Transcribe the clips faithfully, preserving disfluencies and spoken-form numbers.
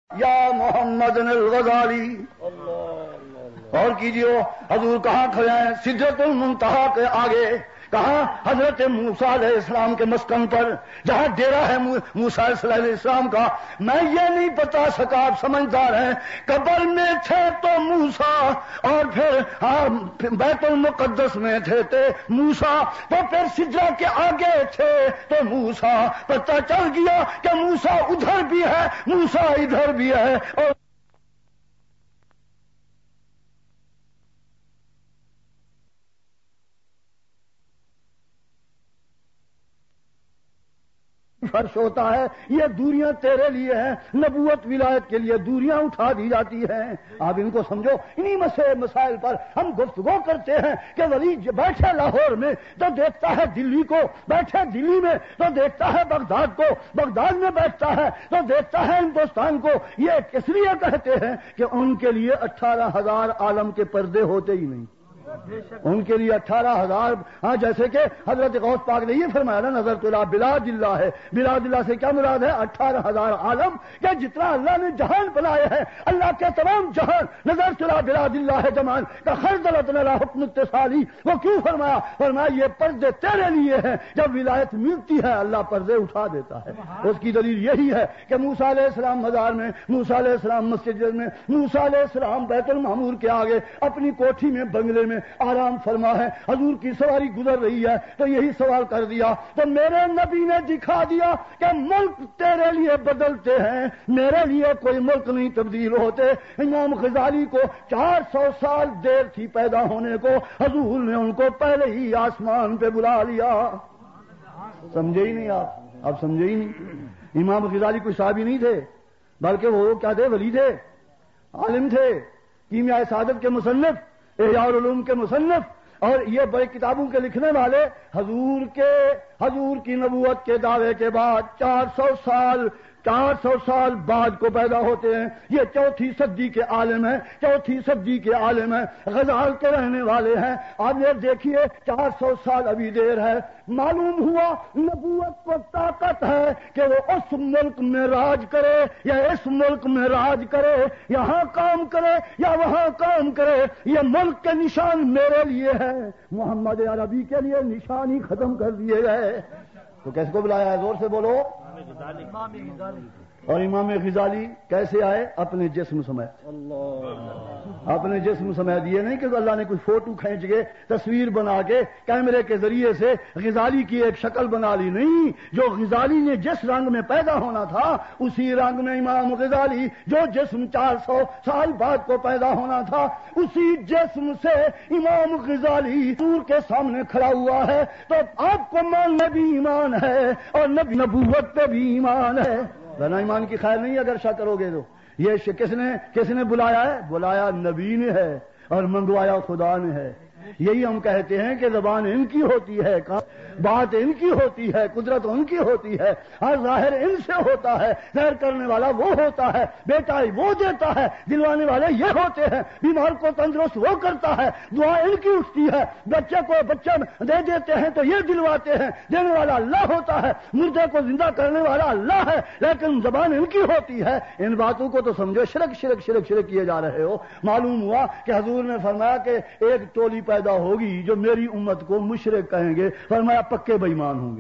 یا محمد الغزالی اور کیجیے حضور کہاں کھڑے ہیں؟ سدرۃ المنتہا کے آگے. کہاں؟ حضرت موسیٰ علیہ السلام کے مسکن پر جہاں ڈیرا ہے موسیٰ علیہ السلام کا. میں یہ نہیں بتا سکا، آپ سمجھدار ہیں. قبر میں تھے تو موسیٰ اور پھر بیت المقدس میں تھے تھے موسیٰ، تو پھر سدرہ کے آگے تھے تو موسیٰ. پتہ چل گیا کہ موسیٰ ادھر بھی ہے، موسیٰ ادھر بھی ہے. اور فرش ہوتا ہے. یہ دوریاں تیرے لیے ہیں، نبوت ولایت کے لیے دوریاں اٹھا دی جاتی ہیں. آپ ان کو سمجھو. انہی مسئلے مسائل پر ہم گفتگو کرتے ہیں کہ ولی بیٹھے لاہور میں تو دیکھتا ہے دلی کو، بیٹھے دلی میں تو دیکھتا ہے بغداد کو، بغداد میں بیٹھتا ہے تو دیکھتا ہے ہندوستان کو. یہ اس لیے کہتے ہیں کہ ان کے لیے اٹھارہ ہزار عالم کے پردے ہوتے ہی نہیں. ان کے لیے اٹھارہ ہزار. ہاں جیسے کہ حضرت غوث پاک نے یہ فرمایا نا، نظر تو بلاد اللہ ہے. بلاد اللہ سے کیا مراد ہے؟ اٹھارہ ہزار عالم کہ جتنا اللہ نے جہان بنائے ہیں، اللہ کے تمام جہان. نظر تو بلاد اللہ ہے جمان کا خردلت نہ حکم اتصالی. وہ کیوں فرمایا؟ فرمایا یہ پردے تیرے لیے ہیں. جب ولایت ملتی ہے اللہ پردے اٹھا دیتا ہے. اس کی دلیل یہی ہے کہ موسیٰ علیہ السلام مزار میں، موسیٰ علیہ السلام مسجد میں، موسیٰ علیہ السلام بیت المعمور کے آگے اپنی کوٹھی میں بنگلے میں آرام فرما ہے. حضور کی سواری گزر رہی ہے تو یہی سوال کر دیا تو میرے نبی نے دکھا دیا کہ ملک تیرے لیے بدلتے ہیں، میرے لیے کوئی ملک نہیں تبدیل ہوتے. امام غزالی کو چار سو سال دیر تھی پیدا ہونے کو، حضور نے ان کو پہلے ہی آسمان پہ بلا لیا. سمجھے ہی نہیں آپ آپ سمجھے ہی نہیں. امام غزالی کوئی صحابی نہیں تھے، بلکہ وہ کیا تھے؟ ولی تھے، عالم تھے، کیمیائے سعادت کے مصنف، احیاء العلوم کے مصنف، اور یہ بڑے کتابوں کے لکھنے والے. حضور کے حضور کی نبوت کے دعوے کے بعد چار سو سال چار سو سال بعد کو پیدا ہوتے ہیں. یہ چوتھی صدی کے عالم ہیں، چوتھی صدی کے عالم ہیں، غزال کے رہنے والے ہیں. آپ یہ دیکھیے چار سو سال ابھی دیر ہے. معلوم ہوا نبوت کو طاقت ہے کہ وہ اس ملک میں راج کرے یا اس ملک میں راج کرے، یہاں کام کرے یا وہاں کام کرے. یہ ملک کے نشان میرے لیے ہے، محمد عربی کے لیے نشان ہی ختم کر دیے گئے. تو کیسے کو بلایا ہے؟ زور سے بولو. اور امام غزالی کیسے آئے؟ اپنے جسم سمیت. اپنے جسم سمیت. یہ نہیں کہ اللہ نے کوئی فوٹو کھینچ کے تصویر بنا کے کیمرے کے ذریعے سے غزالی کی ایک شکل بنا لی. نہیں، جو غزالی نے جس رنگ میں پیدا ہونا تھا اسی رنگ میں امام غزالی جو جسم چار سو سال بعد کو پیدا ہونا تھا اسی جسم سے امام غزالی حضور کے سامنے کھڑا ہوا ہے. تو آپ کو ماننا بھی ایمان ہے اور نبی نبوت پہ بھی ایمان ہے. ورنہ ایمان کی خیر نہیں اگر شک کرو گے تو. یہ کس نے کس نے بلایا ہے؟ بلایا نبی نے ہے اور منگوایا خدا نے ہے. یہی ہم کہتے ہیں کہ زبان ان کی ہوتی ہے، بات ان کی ہوتی ہے، قدرت ان کی ہوتی ہے، ہر ظاہر ان سے ہوتا ہے. ظاہر کرنے والا وہ ہوتا ہے، بیٹا وہ دیتا ہے، دلوانے والے یہ ہوتے ہیں، بیمار کو تندرست وہ کرتا ہے، دعا ان کی اٹھتی ہے. بچے کو بچہ دے دیتے ہیں تو یہ دلواتے ہیں، دینے والا اللہ ہوتا ہے، مردے کو زندہ کرنے والا اللہ ہے. لیکن زبان ان کی ہوتی ہے. ان باتوں کو تو سمجھو شرک شرک شرک شرک کیے جا رہے ہو. معلوم ہوا کہ حضور نے فرمایا کہ ایک ٹولی پیدا ہوگی جو میری امت کو مشرک کہیں گے. فرمایا پکے بے ایمان ہوں گے.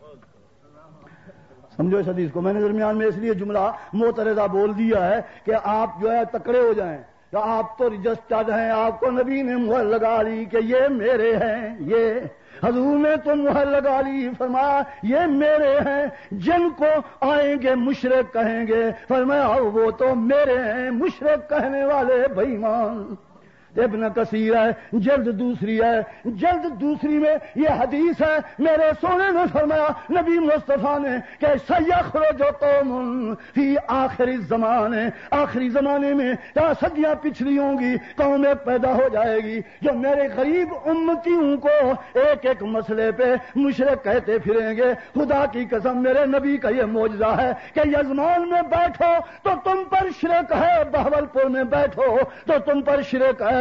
سمجھو اس حدیث کو. میں نے درمیان میں اس لیے جملہ معترضہ بول دیا ہے کہ آپ جو ہے تکڑے ہو جائیں کہ آپ تو رجسٹرڈ ہیں، آپ کو نبی نے مہر لگا لی کہ یہ میرے ہیں. یہ حضور نے تو مہر لگا لی، فرمایا یہ میرے ہیں. جن کو آئیں گے مشرک کہیں گے، فرمایا وہ تو میرے ہیں. مشرک کہنے والے بے ایمان. ابن کثیر ہے، جلد دوسری ہے، جلد دوسری میں یہ حدیث ہے. میرے سونے نے فرمایا نبی مصطفیٰ نے کہ سیخرج قوم فی آخر الزمان، آخری زمانے میں جہاں صدیاں پچھلی ہوں گی قوم ایک پیدا ہو جائے گی جو میرے غریب امتیوں کو ایک ایک مسئلے پہ مشرک کہتے پھریں گے. خدا کی قسم میرے نبی کا یہ معجزہ ہے کہ یزمان میں بیٹھو تو تم پر شرک ہے، بہاولپور میں بیٹھو تو تم پر شرک ہے،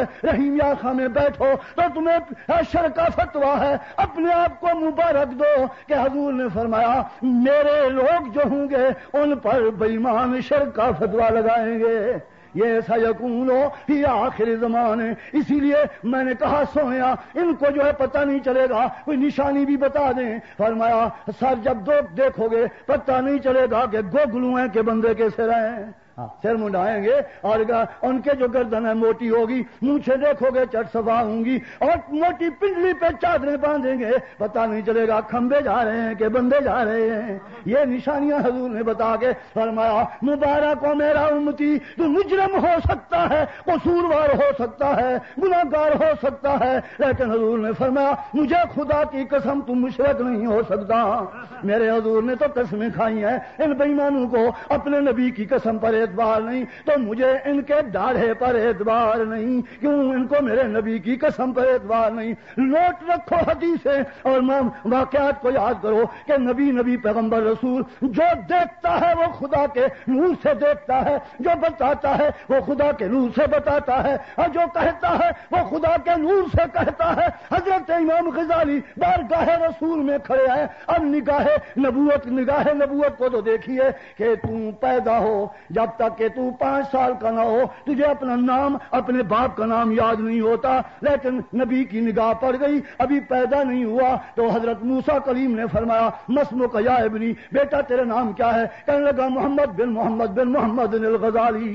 ہے رحیم یاخا میں بیٹھو تو تمہیں شر کا فتویٰ ہے، اپنے آپ کو مبارک دو کہ حضور نے فرمایا میرے لوگ جو ہوں گے ان پر بے ایمان شر کا فتویٰ لگائیں گے، یہ ایسا یقون ہو فی آخر زمانے۔ اسی لیے میں نے کہا سویا ان کو جو ہے پتہ نہیں چلے گا، کوئی نشانی بھی بتا دیں۔ فرمایا سر جب دو دیکھو گے پتہ نہیں چلے گا کہ گوگلو ہیں کہ بندے کیسے رہیں، سر منڈائیں گے اور ان کے جو گردن ہے موٹی ہوگی، مونچھیں دیکھو گے چٹ صفا ہوں گی، اور موٹی پنڈلی پہ چادریں باندھیں گے، پتہ نہیں چلے گا کھمبے جا رہے ہیں کہ بندے جا رہے ہیں۔ یہ نشانیاں حضور نے بتا کے فرمایا مبارک ہو میرا امتی، تو مجرم ہو سکتا ہے، قصوروار ہو سکتا ہے، گناہگار ہو سکتا ہے، لیکن حضور نے فرمایا مجھے خدا کی قسم تم مشرک نہیں ہو سکتا۔ میرے حضور نے تو قسمیں کھائی ہیں ان بے ایمانوں کو، اپنے نبی کی قسم پر اعتبار نہیں تو مجھے ان کے داڑھے پر اعتبار نہیں، کیوں ان کو میرے نبی کی قسم پر اعتبار نہیں۔ نوٹ رکھو حدیثیں اور واقعات کو یاد کرو کہ نبی نبی پیغمبر رسول جو دیکھتا ہے وہ خدا کے نور سے دیکھتا ہے، جو بتاتا ہے وہ خدا کے نور سے بتاتا ہے، اور جو کہتا ہے وہ خدا کے نور سے کہتا ہے۔ حضرت امام غزالی بارگاہ رسول میں کھڑے ہیں، اب نگاہ نبوت نگاہ نبوت کو تو دیکھیے کہ تم پیدا ہو جب تک کہ تو پانچ سال کا نہ ہو تجھے اپنا نام اپنے باپ کا نام یاد نہیں ہوتا، لیکن نبی کی نگاہ پڑ گئی، ابھی پیدا نہیں ہوا تو حضرت موسیٰ کلیم نے فرمایا مسمک یا ابنی، بیٹا تیرے نام کیا ہے؟ کہنے لگا محمد بن محمد بن محمد الغزالی۔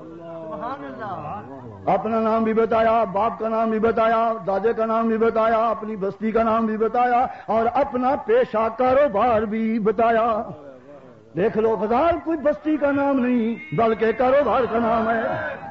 اپنا نام بھی بتایا، باپ کا نام بھی بتایا، دادے کا نام بھی بتایا، اپنی بستی کا نام بھی بتایا، اور اپنا پیشہ کاروبار بھی بتایا۔ دیکھ لو غزال کوئی بستی کا نام نہیں بلکہ کاروبار کا نام ہے۔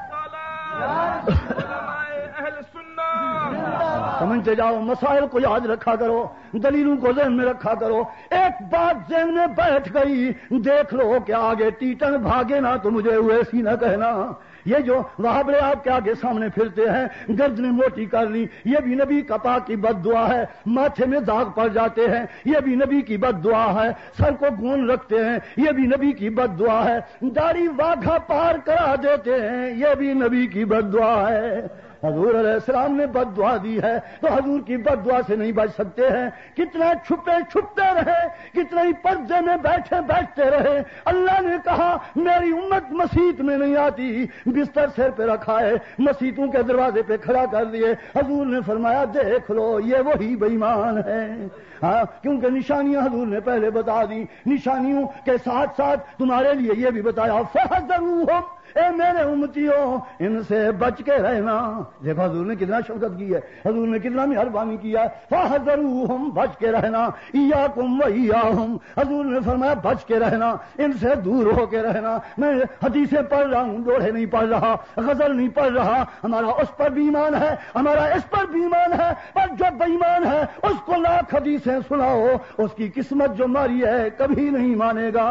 سمجھتے جاؤ، مسائل کو یاد رکھا کرو، دلیلوں کو ذہن میں رکھا کرو۔ ایک بات ذہن میں بیٹھ گئی، دیکھ لو کہ آگے ٹیٹن بھاگے نہ تو مجھے ویسی نہ کہنا۔ یہ جو وہابڑے آپ کے آگے سامنے پھرتے ہیں، گردنیں موٹی کر لی، یہ بھی نبی کا پاک کی بد دعا ہے۔ ماتھے میں داغ پڑ جاتے ہیں، یہ بھی نبی کی بد دعا ہے۔ سر کو گون رکھتے ہیں، یہ بھی نبی کی بد دعا ہے۔ داڑھی واگھا پار کرا دیتے ہیں، یہ بھی نبی کی بد دعا ہے۔ حضور علیہ السلام نے بد دعا دی ہے تو حضور کی بد دعا سے نہیں بچ سکتے ہیں۔ کتنا چھپے چھپتے رہے، کتنے ہی پردے میں بیٹھے بیٹھتے رہے، اللہ نے کہا میری امت مسیت میں نہیں آتی، بستر سر پہ رکھا ہے، مسیتوں کے دروازے پہ کھڑا کر دیے۔ حضور نے فرمایا دیکھ لو یہ وہی بے ایمان ہے۔ ہاں، کیونکہ نشانیاں حضور نے پہلے بتا دی، نشانیوں کے ساتھ ساتھ تمہارے لیے یہ بھی بتایا فَحْذَرُوهُمْ، اے میرے امتیوں ان سے بچ کے رہنا۔ دیکھو حضور نے کتنا شفقت کی ہے، حضور نے کتنا مہربانی کیا ہے۔ فَحْذَرُوهُمْ، بچ کے رہنا، إِيَّاكُمْ وَإِيَّاهُمْ، حضور نے فرمایا بچ کے رہنا، ان سے دور ہو کے رہنا۔ میں حدیثیں پڑھ رہا ہوں، دوڑے نہیں پڑھ رہا، غزل نہیں پڑھ رہا، ہمارا اس پر بھی ایمان ہے، ہمارا اس پر بھی ایمان ہے، پر جو بے ایمان ہے اس کو لاکھ حدیثیں سناؤ، اس کی قسمت جو ماری ہے کبھی نہیں مانے گا۔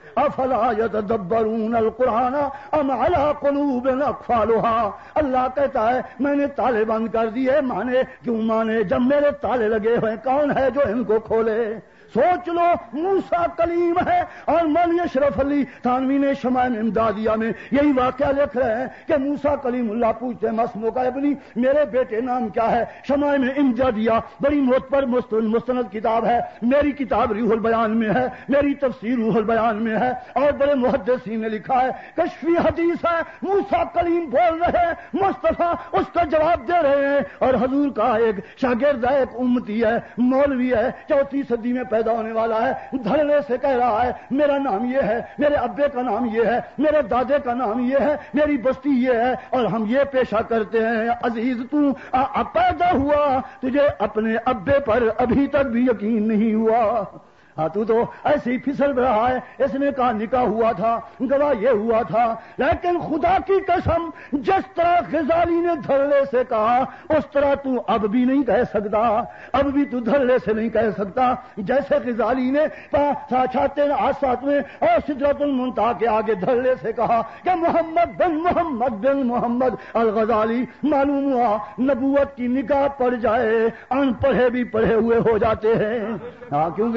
افلا یتدبرون القرآن ام علی قلوب اقفالها، اللہ کہتا ہے میں نے تالے بند کر دیے، مانے کیوں مانے جب میرے تالے لگے ہوئے، کون ہے جو ان کو کھولے؟ سوچ لو موسیٰ کلیم ہے، اور مولانا اشرف علی تھانوی نے شمائل امدادیہ میں یہی واقعہ لکھ رہے ہیں کہ موسیٰ کلیم اللہ پوچھتے ہیں مسمو کا ابنی، میرے بیٹے نام کیا ہے؟ شمائل امدادیہ بڑی معتبر مستند کتاب ہے، میری کتاب روح البیان میں ہے، میری تفسیر روح البیان میں ہے، اور بڑے محدثین نے لکھا ہے، کشفی حدیث ہے، موسیٰ کلیم بول رہے ہیں، مصطفیٰ اس کا جواب دے رہے ہیں، اور حضور کا ایک شاگرد ہے، ایک امتی ہے، مولوی ہے، چوتھی صدی میں پیدا ہونے والا ہے، دھڑنے سے کہہ رہا ہے میرا نام یہ ہے، میرے ابے کا نام یہ ہے، میرے دادے کا نام یہ ہے، میری بستی یہ ہے، اور ہم یہ پیشہ کرتے ہیں۔ عزیز تو پیدا ہوا، تجھے اپنے ابے پر ابھی تک بھی یقین نہیں ہوا، ہاں تو تو ایسے ہی پھسل رہا ہے۔ اس نے کہا نکاح ہوا تھا، گواہ یہ ہوا تھا، لیکن خدا کی قسم جس طرح غزالی نے دھڑلے سے کہا اس طرح تو اب بھی نہیں کہہ سکتا، اب بھی تو دھڑلے سے نہیں کہہ سکتا۔ جیسے غزالی نے چھاتے آسات میں اور سدرۃ المنتہا کے آگے دھڑلے سے کہا کہ محمد بن محمد بن محمد الغزالی، معلوم ہوا نبوت کی نگاہ پڑ جائے ان پڑھے بھی پڑھے ہوئے ہو جاتے ہیں، ہاں کیونکہ اس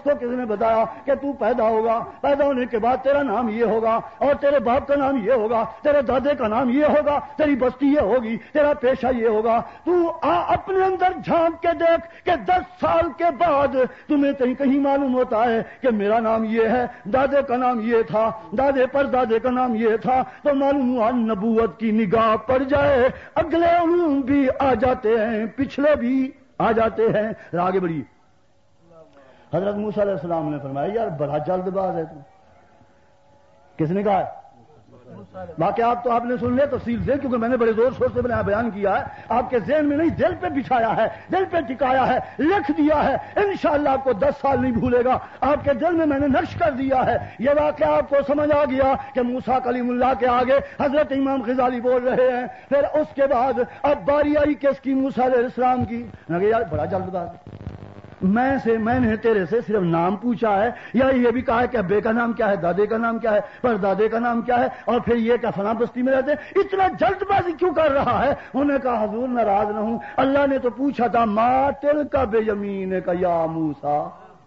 کو کس نے بتایا کہ تو پیدا ہوگا, پیدا ہونے کے بعد تیرا نام یہ ہوگا اور تیرے باپ کا نام یہ ہوگا, تیرے دادے کا نام یہ ہوگا, تیری بستی یہ ہوگی, تیرا پیشہ یہ ہوگا. تو آ اپنے اندر جھانک کے دیکھ کہ دس سال کے بعد تمہیں کہیں کہیں معلوم ہوتا ہے کہ میرا نام یہ ہے, دادے کا نام یہ تھا, دادے پر دادے کا نام یہ تھا, تو معلوم ہوا نبوت کی نگاہ پڑ جائے, اگلے علوم بھی آ جاتے ہیں, پچھلے بھی آ جاتے ہیں. آگے بڑھی. حضرت موسیٰ علیہ السلام نے فرمایا یار بڑا جلد باز ہے تو. کس نے کہا؟ واقعات تو آپ نے سن لے تفصیل سے, کیونکہ میں نے بڑے زور شور سے بیان کیا ہے, آپ کے ذہن میں نہیں دل پہ بچھایا ہے, دل پہ ٹکایا ہے, لکھ دیا ہے. انشاءاللہ آپ کو دس سال نہیں بھولے گا, آپ کے دل میں میں نے نقش کر دیا ہے. یہ واقعہ آپ کو سمجھ آ گیا کہ موسیٰ کلیم اللہ کے آگے حضرت امام غزالی بول رہے ہیں. پھر اس کے بعد اب باری آئی کس کی؟ موسیٰ علیہ السلام کی. یار بڑا جلد باز, میں سے میں نے تیرے سے صرف نام پوچھا ہے, یا یہ بھی کہا ہے کہ ابے کا نام کیا ہے, دادے کا نام کیا ہے, پر دادے کا نام کیا ہے, اور پھر یہ کہ فلاں بستی میں رہتے, اتنا جلد بازی کیوں کر رہا ہے؟ انہوں نے کہا حضور ناراض نہ ہوں, اللہ نے تو پوچھا تھا ما تلک بیمین کا یا موسیٰ.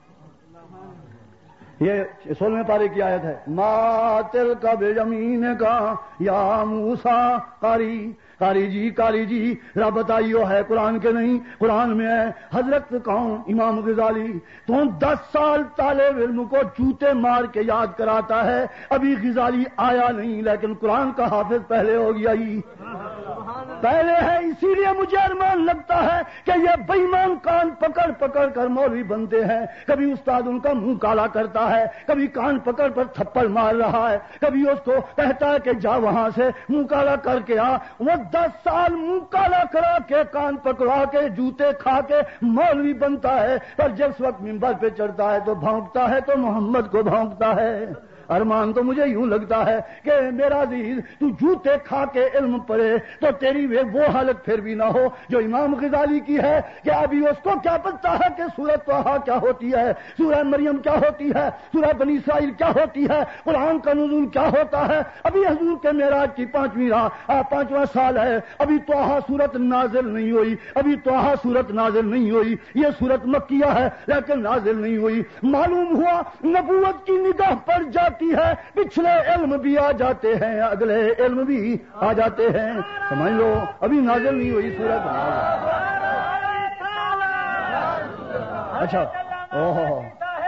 یہ سولہویں پارے کی آیت ہے, ما تلک بیمین کا یا موسیٰ. قاری قاری جی قاری جی ذرا بتائیو ہے قرآن کے نہیں؟ قرآن میں ہے. حضرت کون؟ امام غزالی. تو دس سال طالب علم کو جوتے مار کے یاد کراتا ہے, ابھی غزالی آیا نہیں لیکن قرآن کا حافظ پہلے ہو گیا ہی, پہلے ہے. اسی لیے مجھے ارمان لگتا ہے کہ یہ بے ایمان کان پکڑ پکڑ کر مولوی بنتے ہیں. کبھی استاد ان کا منہ کالا کرتا ہے, کبھی کان پکڑ پر تھپڑ مار رہا ہے, کبھی اس کو کہتا ہے کہ جا وہاں سے منہ کالا کر کے آ. وہ دس سال منہ کالا کرا کے کان پکڑا کے جوتے کھا کے مولوی بنتا ہے, پر جس وقت منبر پہ چڑھتا ہے تو بھونکتا ہے تو محمد کو بھونکتا ہے. ارمان تو مجھے یوں لگتا ہے کہ میرا عزیز تو جوتے کھا کے علم پڑھے تو تیری وہ حالت پھر بھی نہ ہو جو امام غزالی کی ہے, کہ ابھی اس کو کیا پتا ہے کہ سورۃ طٰہٰ کیا ہوتی ہے, سورہ مریم کیا ہوتی ہے, سورہ بنی اسرائیل کیا ہوتی ہے, قرآن کا نزول کیا ہوتا ہے. ابھی حضور کے معراج کی پانچویں پانچواں سال ہے, ابھی طٰہٰ سورت نازل نہیں ہوئی, ابھی طٰہٰ سورت نازل نہیں ہوئی. یہ سورت مکیہ ہے لیکن نازل نہیں ہوئی. معلوم ہوا نبوت کی نگاہ پر جاتی ہے, پچھلے علم بھی آ جاتے ہیں, اگلے علم بھی آ جاتے ہیں. سمجھ لو ابھی نازل نہیں ہوئی سورت. اچھا اوہ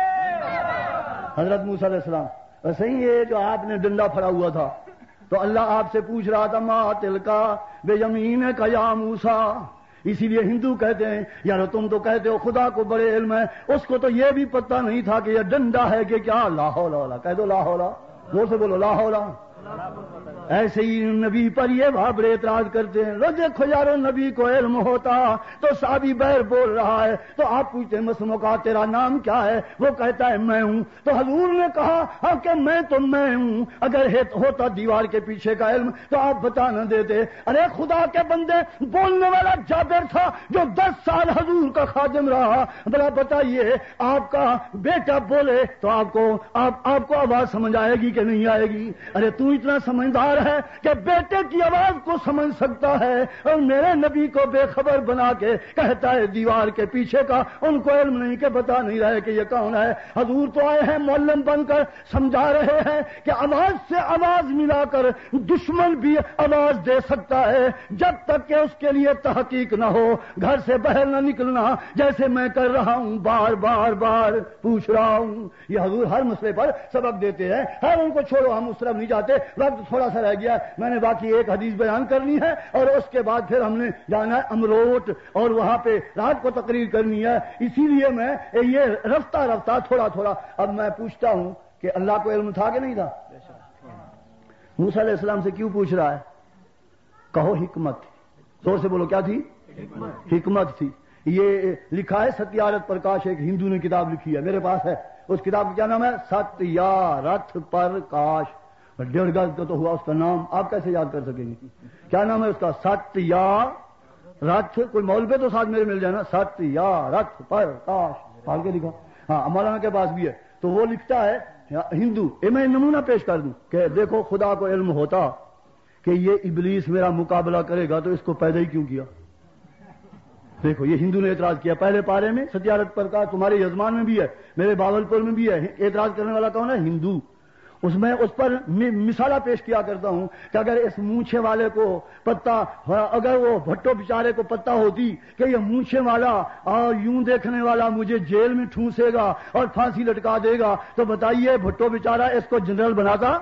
حضرت موسیٰ علیہ السلام ویسے ہی یہ جو آپ نے ڈنڈا پھڑا ہوا تھا تو اللہ آپ سے پوچھ رہا تھا ما تلکا بیمین کا یا موسیٰ. اسی لیے ہندو کہتے ہیں یار تم تو کہتے ہو خدا کو بڑے علم ہے, اس کو تو یہ بھی پتہ نہیں تھا کہ یہ ڈنڈا ہے کہ کیا. لا حول ولا, کہہ دو لا حول, زور سے بولو لا حول. ایسے ہی نبی پر یہ بھابڑے اعتراض کرتے ہیں, لو دیکھو یارو نبی کو علم ہوتا تو صحابی بہر بول رہا ہے تو آپ پوچھتے ہیں مسلموں کا تیرا نام کیا ہے, وہ کہتا ہے میں ہوں. تو حضور نے کہا ہاں کہ میں تو میں ہوں, اگر ہوتا دیوار کے پیچھے کا علم تو آپ بتا نہ دیتے. ارے خدا کے بندے, بولنے والا جابر تھا جو دس سال حضور کا خادم رہا, بلا بتائیے آپ کا بیٹا بولے تو آپ کو آپ آپ کو آواز سمجھ آئے گی کہ نہیں آئے گی؟ ارے تو اتنا سمجھدار ہے کہ بیٹے کی آواز کو سمجھ سکتا ہے, اور میرے نبی کو بے خبر بنا کے کہتا ہے دیوار کے پیچھے کا. ان کو علم نہیں کہ بتا نہیں رہے کہ یہ کون ہے. حضور تو آئے ہیں معلم بن کر, سمجھا رہے ہیں کہ آواز سے آواز ملا کر دشمن بھی آواز دے سکتا ہے, جب تک کہ اس کے لیے تحقیق نہ ہو. گھر سے باہر نہ نکلنا, جیسے میں کر رہا ہوں, بار بار بار پوچھ رہا ہوں. یہ حضور ہر مسئلے پر سبق دیتے ہیں. ہر ان کو چھوڑو, ہم اس طرف نہیں جاتے, وقت تھوڑا سا رہ گیا. میں نے باقی ایک حدیث بیان کرنی ہے اور اس کے بعد پھر ہم نے جانا ہے امروٹ اور وہاں پہ رات کو تقریر کرنی ہے. اسی لیے میں یہ رفتہ رفتہ تھوڑا تھوڑا. اب میں پوچھتا ہوں کہ اللہ کو علم تھا کہ نہیں تھا؟ موسیٰ علیہ السلام سے کیوں پوچھ رہا ہے؟ کہو حکمت. زور سے بولو کیا تھی؟ حکمت تھی. یہ لکھا ہے ستیارتھ پرکاش, ایک ہندو نے کتاب لکھی ہے, میرے پاس ہے. اس کتاب کا کیا نام ہے؟ ستیارتھ پرکاش. ڈیڑھ گز کا تو ہوا اس کا نام, آپ کیسے یاد کر سکیں گے؟ کیا نام ہے اس کا؟ ستیارتھ. کوئی مول پہ تو ساتھ میرے مل جائے نا, ستیارتھ پرکاش پال کے لکھا. ہاں مولانا کے پاس بھی ہے. تو وہ لکھتا ہے ہندو, میں نمونہ پیش کر دوں کہ دیکھو خدا کو علم ہوتا کہ یہ ابلیس میرا مقابلہ کرے گا تو اس کو پیدا ہی کیوں کیا؟ دیکھو یہ ہندو نے اعتراض کیا پہلے پارے میں ستیارت پر کا، تمہارے یزمان میں بھی ہے، میرے باولپور میں بھی ہے. اعتراض کرنے والا کون ہے؟ ہندو. اس میں اس پر مثالہ پیش کیا کرتا ہوں کہ اگر اس مونچھے والے کو پتا، اگر وہ بھٹو بیچارے کو پتا ہوتی کہ یہ مونچھے والا اور یوں دیکھنے والا مجھے جیل میں ٹھونسے گا اور پھانسی لٹکا دے گا، تو بتائیے بھٹو بیچارہ اس کو جنرل بناتا؟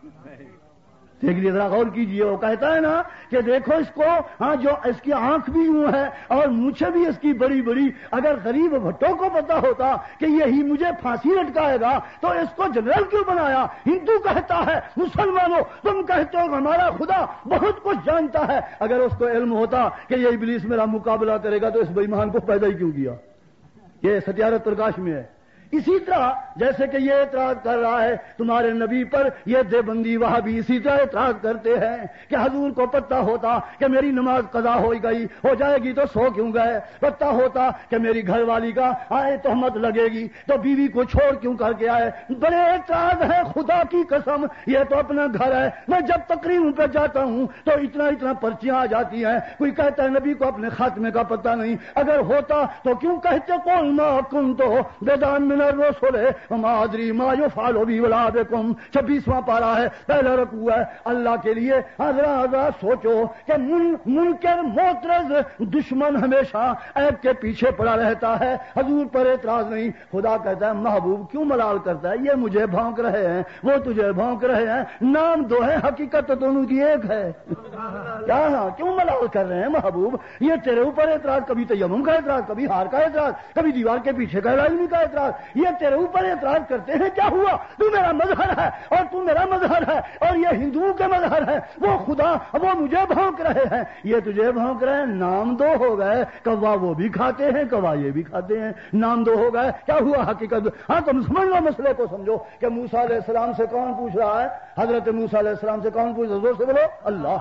دیکھ لیے، ذرا غور کیجیے. وہ کہتا ہے نا کہ دیکھو اس کو، ہاں جو اس کی آنکھ بھی یوں ہے اور مونچھیں بھی اس کی بڑی بڑی، اگر غریب بھٹو کو پتا ہوتا کہ یہی مجھے پھانسی لٹکائے گا تو اس کو جنرل کیوں بنایا؟ ہندو کہتا ہے مسلمانوں تم کہتے ہو ہمارا خدا بہت کچھ جانتا ہے، اگر اس کو علم ہوتا کہ یہ ابلیس میرا مقابلہ کرے گا تو اس بے ایمان کو پیدا ہی کیوں کیا؟ یہ ستیارت پرکاش میں ہے. اسی طرح جیسے کہ یہ اعتراض کر رہا ہے تمہارے نبی پر، یہ دیوبندی وہاں بھی اسی طرح اعتراض کرتے ہیں کہ حضور کو پتہ ہوتا کہ میری نماز قضا ہو گئی ہو جائے گی تو سو کیوں گئے، پتہ ہوتا کہ میری گھر والی کا آئے تہمت لگے گی تو بیوی کو چھوڑ کیوں کر کے آئے. بڑے اعتراض ہے، خدا کی قسم یہ تو اپنا گھر ہے. میں جب تقریروں پہ جاتا ہوں تو اتنا اتنا پرچیاں آ جاتی ہیں، کوئی کہتا ہے نبی کو اپنے خاتمے کا پتہ نہیں، اگر ہوتا تو کیوں کہتے کون ما کنتو بیدان رسول ما ادری ما یفعل بی ولا بکم. چھبیسواں پارا ہے، پہلا رکوع ہے. اللہ کے لیے حضرات حضرات سوچو کہ من, منکر معترض دشمن ہمیشہ عیب کے پیچھے پڑا رہتا ہے، حضور پر اعتراض نہیں. خدا کہتا ہے محبوب کیوں ملال کرتا ہے؟ یہ مجھے بھونک رہے ہیں، وہ تجھے بھونک رہے ہیں، نام دو ہے حقیقت تو دونوں کی ایک ہے. کیا ہاں کیوں ملال کر رہے ہیں محبوب؟ یہ تیرے اوپر اعتراض، کبھی تیمم کا اعتراض، کبھی ہار کا اعتراض، کبھی دیوار کے پیچھے کا علمی کا اعتراض، یہ تیرے اوپر اعتراض کرتے ہیں. کیا ہوا؟ تو میرا مظہر ہے اور تو میرا مظہر ہے اور یہ ہندوؤں کے مظہر ہے. وہ خدا وہ مجھے بھونک رہے ہیں، یہ تجھے بھونک رہے ہیں. نام دو ہو گئے، کوا وہ بھی کھاتے ہیں، کوا یہ بھی کھاتے ہیں. نام دو ہو گئے. کیا ہوا حقیقت؟ ہاں تم سمجھ لو مسئلے کو، سمجھو کہ موسیٰ علیہ السلام سے کون پوچھ رہا ہے؟ حضرت موسیٰ علیہ السلام سے کون پوچھ رہا ہے؟ زور سے بولو اللہ.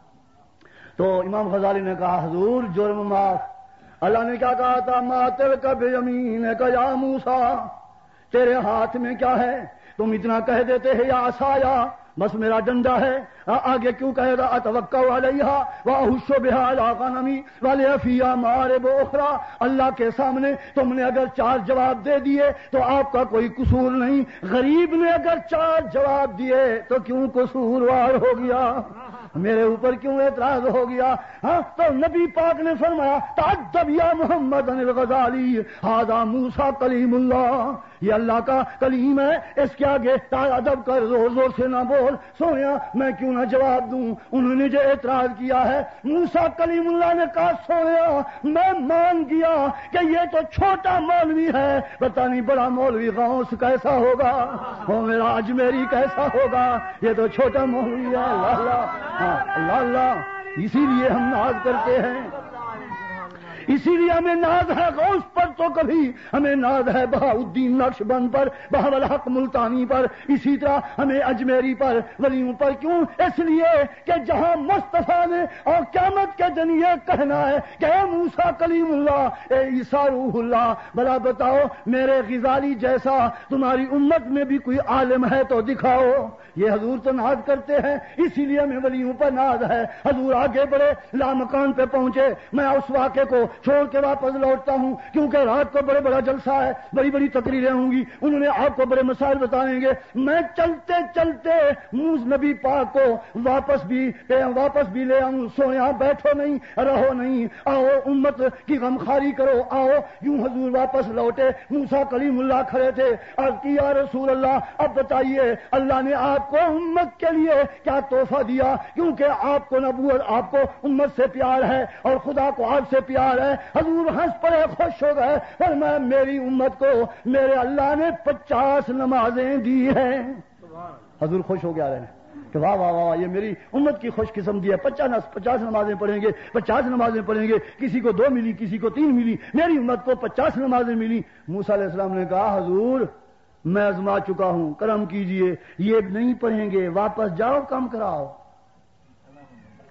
تو امام غزالی نے کہا حضور جرم معاف. اللہ نے کیا کہا تھا؟ ما تلک بیمینک یا موسیٰ، تیرے ہاتھ میں کیا ہے؟ تم اتنا کہہ دیتے ہیں یا عصایا، بس میرا ڈنڈا ہے. آگے کیوں کہے گا اتوکل علیہا واحش بها علی غنمی ولی فیہا مآرب اخری؟ اللہ کے سامنے تم نے اگر چار جواب دے دیے تو آپ کا کوئی قصور نہیں. غریب نے اگر چار جواب دیے تو کیوں قصوروار ہو گیا؟ میرے اوپر کیوں اعتراض ہو گیا؟ ہاں تو نبی پاک نے فرمایا تعجب یا محمد الغزالی ھذا موسیٰ کلیم اللہ، یہ اللہ کا کلیم ہے، اس کے آگے ادب کر، زور زور سے نہ بول. سویا میں کیوں نہ جواب دوں؟ انہوں نے جو اعتراض کیا ہے موسیٰ کلیم اللہ نے کہا سویا میں مان گیا کہ یہ تو چھوٹا مولوی ہے، پتہ نہیں بڑا مولوی غوث کیسا ہوگا، وہ میرا اجمیری کیسا ہوگا، یہ تو چھوٹا مولوی ہے. اللہ اللہ اللہ اللہ. اسی لیے ہم ناز کرتے ہیں، اسی لیے ہمیں ناز ہے غوث پر تو کبھی ہمیں ناز ہے بہاؤدین نقشبند پر، بہاولحق ملتانی پر، اسی طرح ہمیں اجمیری پر، ولیوں پر. کیوں؟ اس لیے کہ جہاں مصطفیٰ نے اور قیامت کے دن یہ کہنا ہے کہ اے موسیٰ کلیم اللہ، اے عیسیٰ روح اللہ، بلا بتاؤ میرے غزالی جیسا تمہاری امت میں بھی کوئی عالم ہے تو دکھاؤ. یہ حضور تو ناز کرتے ہیں، اسی لیے ہمیں ولیوں پر ناز ہے. حضور آگے بڑے لامکان پہ پہنچے. میں اس واقعے کو چھوڑ کے واپس لوٹتا ہوں کیونکہ رات کو بڑے بڑا جلسہ ہے، بڑی بڑی تقریریں ہوں گی، انہوں نے آپ کو بڑے مسائل بتائیں گے. میں چلتے چلتے موس نبی پاک کو واپس بھی واپس بھی لے آؤں. سویا بیٹھو نہیں، رہو نہیں، آؤ امت کی غمخواری کرو، آؤ. یوں حضور واپس لوٹے. موسیٰ کلیم اللہ کھڑے تھے. عرض کی یا رسول اللہ اب بتائیے اللہ نے آپ کو امت کے لیے کیا تحفہ دیا؟ کیونکہ آپ کو نبوت، آپ کو امت سے پیار ہے اور خدا کو آپ سے پیار ہے. حضور ہنس پڑے، خوش ہو گئے اور میں میری امت کو میرے اللہ نے پچاس نمازیں دی ہیں. حضور خوش ہو گیا رہے کہ واہ واہ واہ یہ میری امت کی خوش قسمتی ہے. پچاس پچاس نمازیں پڑھیں گے، پچاس نمازیں پڑھیں گے. کسی کو دو ملی، کسی کو تین ملی، میری امت کو پچاس نمازیں ملی. موسیٰ علیہ السلام نے کہا حضور میں آزما چکا ہوں، کرم کیجئے، یہ نہیں پڑھیں گے، واپس جاؤ کم کراؤ.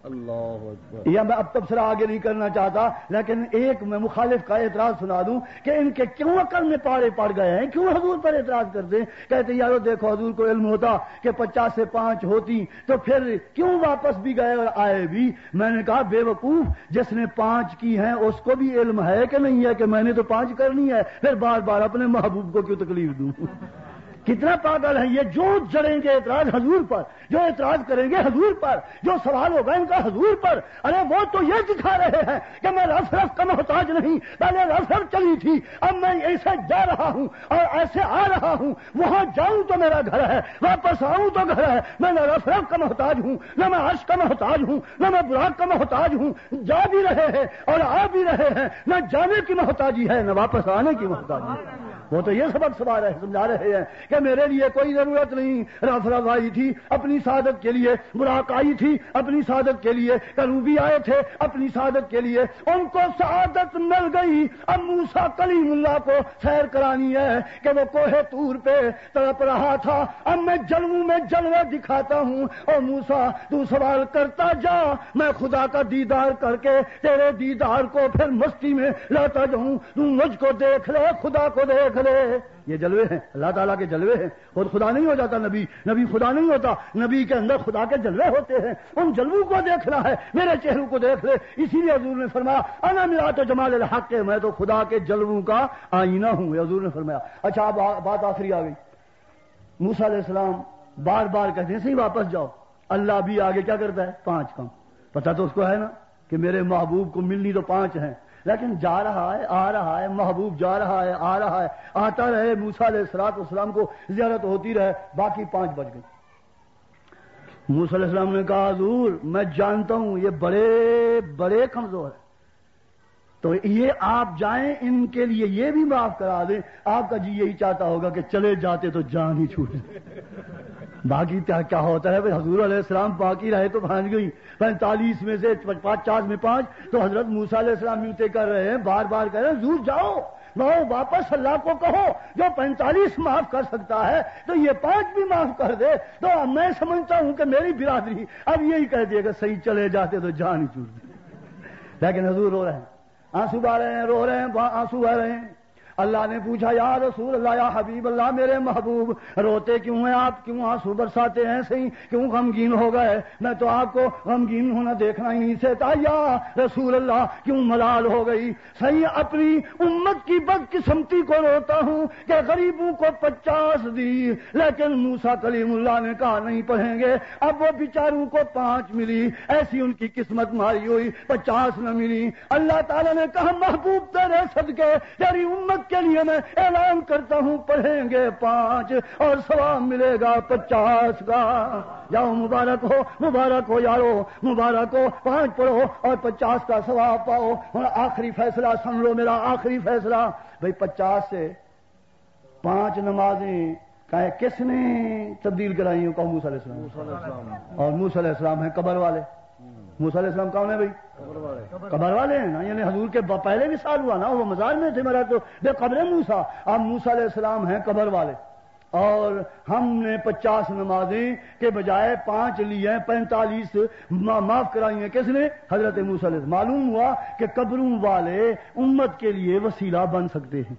اللہ اکبر. یہ میں اب تبصرہ آگے نہیں کرنا چاہتا، لیکن ایک میں مخالف کا اعتراض سنا دوں کہ ان کے کیوں عقل میں پاڑے پڑ گئے ہیں، کیوں حضور پر اعتراض کرتے ہیں. کہتے یارو دیکھو حضور کو علم ہوتا کہ پچاس سے پانچ ہوتی تو پھر کیوں واپس بھی گئے اور آئے بھی. میں نے کہا بے وقوف، جس نے پانچ کی ہیں اس کو بھی علم ہے کہ نہیں ہے کہ میں نے تو پانچ کرنی ہے، پھر بار بار اپنے محبوب کو کیوں تکلیف دوں. کتنا پاگل ہے یہ. جو جڑیں گے اعتراض حضور پر، جو اعتراض کریں گے حضور پر، جو سوال ہوگا ان کا حضور پر. ارے وہ تو یہ دکھا رہے ہیں کہ میں رف رف کا محتاج نہیں، پہلے رف رف چلی تھی، اب میں ایسے جا رہا ہوں اور ایسے آ رہا ہوں، وہاں جاؤں تو میرا گھر ہے، واپس آؤں تو گھر ہے. میں نہ رف رف کا محتاج ہوں، نہ میں عرش کا محتاج ہوں، نہ میں براق کا محتاج ہوں. جا بھی رہے ہیں اور آ بھی رہے ہیں، نہ جانے کی محتاجی ہے نہ واپس آنے کی محتاجی ہے. وہ تو یہ سبق سبا رہے سمجھا رہے ہیں کہ میرے لیے کوئی ضرورت نہیں. رف رف آئی تھی اپنی سعادت کے لیے، براق آئی تھی اپنی سعادت کے لیے، کروبی آئے تھے اپنی سعادت کے لیے. ان کو سعادت مل گئی. اب موسیٰ کلیم اللہ کو سیر کرانی ہے کہ وہ کوہ طور پہ تڑپ رہا تھا. اب میں جلووں میں جلوے دکھاتا ہوں اور موسیٰ تو سوال کرتا جا، میں خدا کا دیدار کر کے تیرے دیدار کو پھر مستی میں لاتا جاؤں. تو مجھ کو دیکھ لے، خدا کو دیکھ لے. یہ جلوے ہیں، اللہ تعالیٰ کے جلوے ہیں. اور خدا نہیں ہو جاتا نبی، نبی خدا نہیں ہوتا، نبی کے اندر خدا کے جلوے ہوتے ہیں. ان جلووں کو دیکھنا ہے، میرے چہروں کو دیکھ لے. اسی لیے حضور نے فرمایا انا میرات جمال الحق، میں تو خدا کے جلووں کا آئینہ ہوں. حضور نے فرمایا. اچھا اب بات آخری آ گئی. موسیٰ علیہ السلام بار بار کہتے ہیں صحیح واپس جاؤ. اللہ بھی آگے کیا کرتا ہے؟ پانچ کام. پتہ تو اس کو ہے نا کہ میرے محبوب کو ملنی تو پانچ ہیں، لیکن جا رہا ہے، آ رہا ہے، محبوب جا رہا ہے، آ رہا ہے، آتا رہے. موسیٰ علیہ الصلوۃ والسلام کو زیارت ہوتی رہے، باقی پانچ بج گئی. موسیٰ علیہ السلام نے کہا حضور میں جانتا ہوں یہ بڑے بڑے کمزور ہیں، تو یہ آپ جائیں ان کے لیے یہ بھی معاف کرا دیں. آپ کا جی یہی چاہتا ہوگا کہ چلے جاتے تو جان ہی چھوٹ جائے. باقی کیا ہوتا ہے؟ حضور علیہ السلام باقی رہے تو پہنچ گئی. پینتالیس میں سے پچاس میں پانچ تو حضرت موسیٰ علیہ السلام ملتے کر رہے ہیں، بار بار کہہ رہے ہیں حضور جاؤ جاؤ واپس. اللہ کو کہو جو پینتالیس معاف کر سکتا ہے تو یہ پانچ بھی معاف کر دے. تو میں سمجھتا ہوں کہ میری برادری اب یہی کہہ دے کہ صحیح چلے جاتے تو جان ہی چھوٹ دی. لیکن حضور رو رہے ہیں، آنسو بہ رہے ہیں، رو رہے ہیں، آنسو بہ رہے ہیں. اللہ نے پوچھا یا رسول اللہ، یا حبیب اللہ، میرے محبوب روتے کیوں ہیں آپ؟ کیوں آنسو برساتے ہیں؟ صحیح کیوں غمگین ہو گئے؟ میں تو آپ کو غمگین ہونا دیکھنا ہی نہیں چاہتا. یا رسول اللہ کیوں ملال ہو گئی؟ صحیح اپنی امت کی بدقسمتی کو روتا ہوں کہ غریبوں کو پچاس دی، لیکن موسیٰ کلیم اللہ نے کہا نہیں پڑھیں گے. اب وہ بیچاروں کو پانچ ملی، ایسی ان کی قسمت ماری ہوئی، پچاس نہ ملی. اللہ تعالیٰ نے کہا محبوب تیرے صدقے تیری امت کے لیے میں اعلان کرتا ہوں پڑھیں گے پانچ اور ثواب ملے گا پچاس کا. جاؤ مبارک ہو، مبارک ہو یارو، مبارک ہو. پانچ پڑھو اور پچاس کا ثواب پاؤ. اور آخری فیصلہ سن لو، میرا آخری فیصلہ. بھائی پچاس سے پانچ نمازیں کہے کس نے تبدیل کرائی ہیں؟ کہو موسیٰ علیہ السلام. اور موسیٰ علیہ السلام ہیں قبر والے. موسیٰ علیہ السلام کون ہے بھائی؟ قبر والے ہیں نا. یعنی حضور کے پہلے بھی سال ہوا نا، وہ مزار میں تھے مرا تو بے قبر موسیٰ. اب موسیٰ علیہ السلام ہیں قبر والے. اور ہم نے پچاس نمازیں کے بجائے پانچ لی ہیں، پینتالیس معاف کرائی ہیں. کس نے؟ حضرت موسیٰ علیہ السلام. معلوم ہوا کہ قبروں والے امت کے لیے وسیلہ بن سکتے ہیں.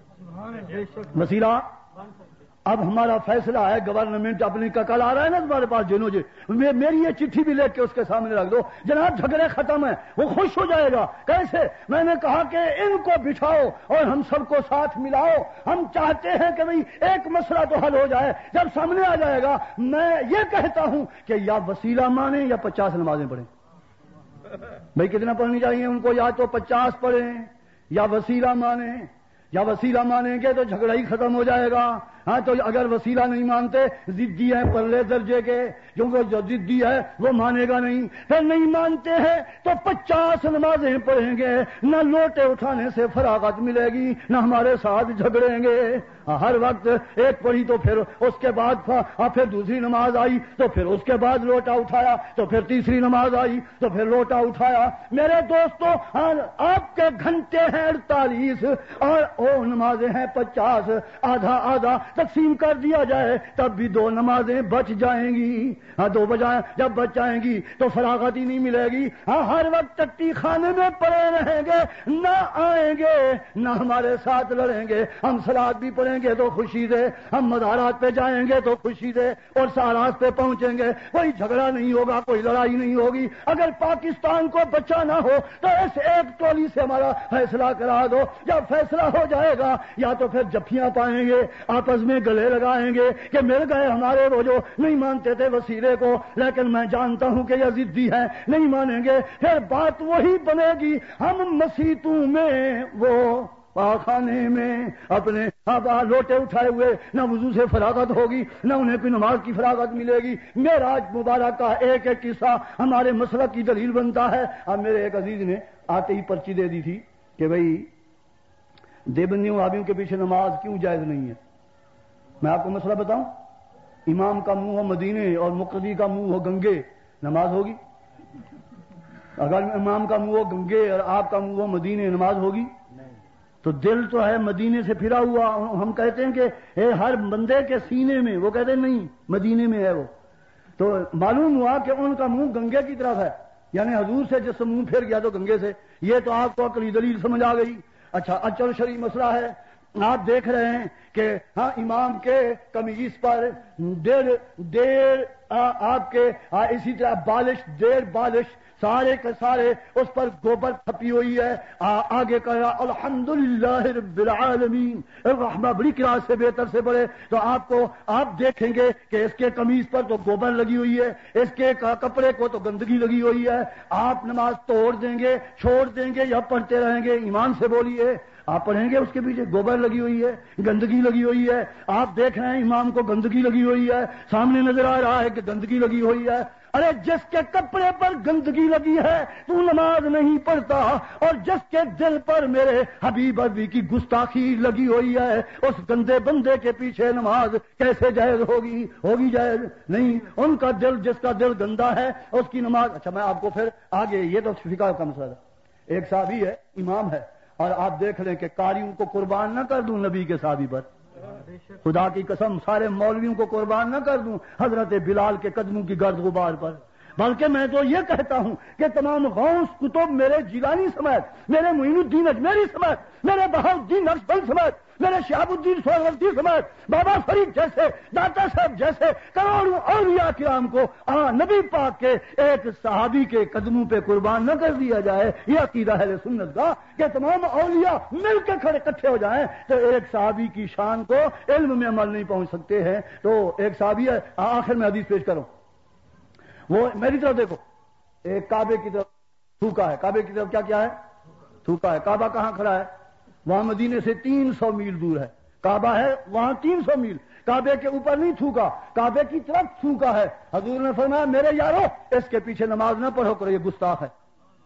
وسیلہ. اب ہمارا فیصلہ ہے، گورنمنٹ اپنی کا کل آ رہا ہے نا تمہارے پاس جنوں جی، میری یہ چٹھی بھی لے کے اس کے سامنے رکھ دو. جناب جھگڑے ختم ہیں، وہ خوش ہو جائے گا. کیسے؟ میں نے کہا کہ ان کو بٹھاؤ اور ہم سب کو ساتھ ملاؤ. ہم چاہتے ہیں کہ بھئی ایک مسئلہ تو حل ہو جائے. جب سامنے آ جائے گا میں یہ کہتا ہوں کہ یا وسیلہ مانیں یا پچاس نمازیں پڑھیں. بھئی کتنا پڑھنی چاہیے ان کو؟ یا تو پچاس پڑھیں یا وسیلہ مانیں. یا وسیلہ مانیں گے تو جھگڑا ہی ختم ہو جائے گا. ہاں تو اگر وسیلہ نہیں مانتے، ضدی ہیں پرلے درجے کے، کیونکہ جو ضدی ہے وہ مانے گا نہیں. پھر نہیں مانتے ہیں تو پچاس نمازیں پڑھیں گے، نہ لوٹے اٹھانے سے فراغت ملے گی، نہ ہمارے ساتھ جھگڑیں گے. ہر وقت ایک پڑھی تو پھر اس کے بعد پھر دوسری نماز آئی تو پھر اس کے بعد لوٹا اٹھایا، تو پھر تیسری نماز آئی تو پھر لوٹا اٹھایا. میرے دوستو آپ کے گھنٹے ہیں اڑتالیس اور وہ نمازیں ہیں پچاس. آدھا آدھا تقسیم کر دیا جائے تب بھی دو نمازیں بچ جائیں گی. ہاں دو بجائیں جب بچ جائیں گی تو فراغت ہی نہیں ملے گی. ہاں ہر وقت ٹٹی خانے میں پڑے رہیں گے, نہ آئیں گے نہ ہمارے ساتھ لڑیں گے. ہم سلاد بھی پڑھیں گے تو خوشی سے, ہم مزارات پہ جائیں گے تو خوشی سے, اور ساراس پہ پہنچیں گے. کوئی جھگڑا نہیں ہوگا, کوئی لڑائی نہیں ہوگی. اگر پاکستان کو بچانا ہو تو اس ایک ٹولی سے ہمارا فیصلہ کرا دو. جب فیصلہ ہو جائے گا یا تو پھر جفیاں پائیں گے, آپس میں گلے لگائیں گے کہ مل گئے ہمارے وہ جو نہیں مانتے تھے وسیلے کو, لیکن میں جانتا ہوں کہ یہ ضدی ہے, نہیں مانیں گے. پھر بات وہی بنے گی, ہم مسیتوں میں وہ پاخانے میں اپنے لوٹے اٹھائے ہوئے, نہ وضو سے فراغت ہوگی نہ انہیں کوئی نماز کی فراغت ملے گی. معراج مبارک کا ایک ایک قصہ ہمارے مسلک کی دلیل بنتا ہے. اب میرے ایک عزیز نے آتے ہی پرچی دے دی تھی کہ بھئی دیوبندیوں وہابیوں کے پیچھے نماز کیوں جائز نہیں ہے. میں آپ کو مسئلہ بتاؤں, امام کا منہ ہو مدینے اور مقتدی کا منہ ہو گنگے, نماز ہوگی؟ اگر امام کا منہ ہو گنگے اور آپ کا منہ ہو مدینے, نماز ہوگی؟ تو دل تو ہے مدینے سے پھرا ہوا. ہم کہتے ہیں کہ اے ہر بندے کے سینے میں, وہ کہتے ہیں نہیں مدینے میں ہے وہ. تو معلوم ہوا کہ ان کا منہ گنگے کی طرف ہے, یعنی حضور سے جس منہ پھر گیا تو گنگے سے. یہ تو آپ کو عقلی دلیل سمجھ آ گئی. اچھا اچل شریع مسئلہ ہے. آپ دیکھ رہے ہیں کہ ہاں امام کے قمیض پر ڈیڑھ ڈیڑھ آپ کے اسی طرح بالش ڈیڑھ بالش سارے کے سارے اس پر گوبر تھپی ہوئی ہے. آگے کہا الحمدللہ رب العالمین, رحمہ بڑی قرات سے بہتر سے بڑے. تو آپ کو آپ دیکھیں گے کہ اس کے قمیض پر تو گوبر لگی ہوئی ہے, اس کے کپڑے کو تو گندگی لگی ہوئی ہے. آپ نماز توڑ دیں گے, چھوڑ دیں گے یا پڑھتے رہیں گے؟ ایمان سے بولیے. آپ پڑھیں گے اس کے پیچھے گوبر لگی ہوئی ہے, گندگی لگی ہوئی ہے. آپ دیکھ رہے ہیں امام کو گندگی لگی ہوئی ہے, سامنے نظر آ رہا ہے کہ گندگی لگی ہوئی ہے. ارے جس کے کپڑے پر گندگی لگی ہے تو نماز نہیں پڑھتا, اور جس کے دل پر میرے حبیب ابی کی گستاخی لگی ہوئی ہے اس گندے بندے کے پیچھے نماز کیسے جائز ہوگی؟ ہوگی جائز نہیں. ان کا دل, جس کا دل گندا ہے اس کی نماز. اچھا میں آپ کو پھر آگے, یہ تو فقہ کا مسئلہ ہے. ایک صحابی ہے, امام ہے, اور آپ دیکھ لیں کہ قاریوں کو قربان نہ کر دوں نبی کے صحابی پر, خدا کی قسم سارے مولویوں کو قربان نہ کر دوں حضرت بلال کے قدموں کی گرد غبار پر, بلکہ میں تو یہ کہتا ہوں کہ تمام غوث کتب میرے جیلانی سمیت, میرے معین الدین اجمیری سمیت, میرے بہاؤالدین نقشبند سمیت, میرے شہاب الدین سہروردی سمیت, بابا فرید جیسے, داتا صاحب جیسے کروڑوں اولیاء کرام کو آ نبی پاک کے ایک صحابی کے قدموں پہ قربان نہ کر دیا جائے. یہ عقیدہ اہل سنت کا کہ تمام اولیاء مل کے کھڑے اکٹھے ہو جائیں تو ایک صحابی کی شان کو علم میں عمل نہیں پہنچ سکتے ہیں. تو ایک صحابی ہے, آخر میں حدیث پیش کروں, وہ میری طرف دیکھو, ایک کعبے کی طرف تھوکا ہے. کعبے کی طرف کیا کیا ہے؟ تھوکا ہے. کعبہ کہاں کھڑا ہے؟ وہاں مدینے سے تین سو میل دور ہے. کعبہ ہے وہاں تین سو میل, کعبے کے اوپر نہیں تھوکا, کعبے کی طرف تھوکا ہے. حضور نے فرمایا میرے یارو اس کے پیچھے نماز نہ پڑھو کرو, یہ گستاخ ہے.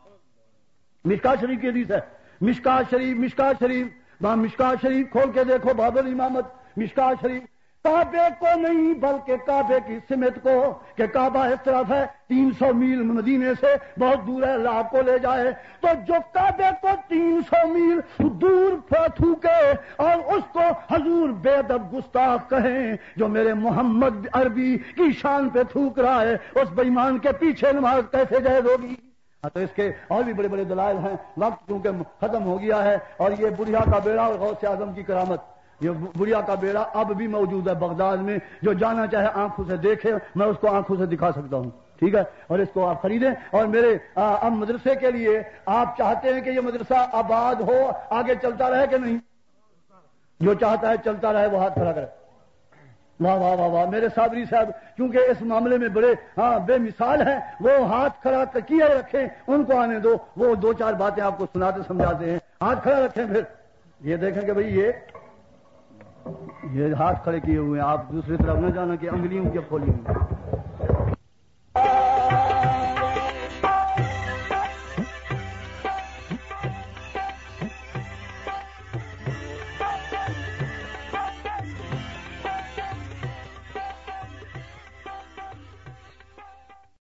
مشکات شریف کی حدیث ہے, مشکات شریف مشکات شریف وہاں مشکات شریف کھول کے دیکھو, باب الامامت مشکات شریف. کعبے کو نہیں بلکہ کعبے کی سمت کو, کہ کعبہ اس طرف ہے تین سو میل مدینے سے بہت دور ہے, اللہ آپ کو لے جائے. تو جو کعبے کو تین سو میل دور تھوکے اور اس کو حضور بے ادب گستاخ کہیں, جو میرے محمد عربی کی شان پہ تھوک رہا ہے, اس بے ایمان کے پیچھے نماز کیسے جائز ہوگی؟ تو اس کے اور بھی بڑے بڑے دلائل ہیں. وقت کیونکہ ختم ہو گیا ہے, اور یہ بڑھیا کا بیڑا اور غوث اعظم کی کرامت, یہ بڑھیا کا بیڑا اب بھی موجود ہے بغداد میں. جو جانا چاہے آنکھوں سے دیکھے, میں اس کو آنکھوں سے دکھا سکتا ہوں. ٹھیک ہے, اور اس کو آپ خریدیں. اور میرے اب مدرسے کے لیے آپ چاہتے ہیں کہ یہ مدرسہ آباد ہو, آگے چلتا رہے کہ نہیں؟ جو چاہتا ہے چلتا رہے وہ ہاتھ کھڑا کرے. واہ واہ واہ واہ, میرے صابری صاحب کیونکہ اس معاملے میں بڑے ہاں بے مثال ہیں, وہ ہاتھ کھڑا کیے رکھیں, ان کو آنے دو, وہ دو چار باتیں آپ کو سناتے سمجھاتے ہیں. ہاتھ کھڑا رکھیں. پھر یہ دیکھیں کہ بھئی یہ یہ ہاتھ کھڑے کیے ہوئے ہیں, آپ دوسری طرف نہ جانا کہ انگلیوں کی کھولی ہوئی.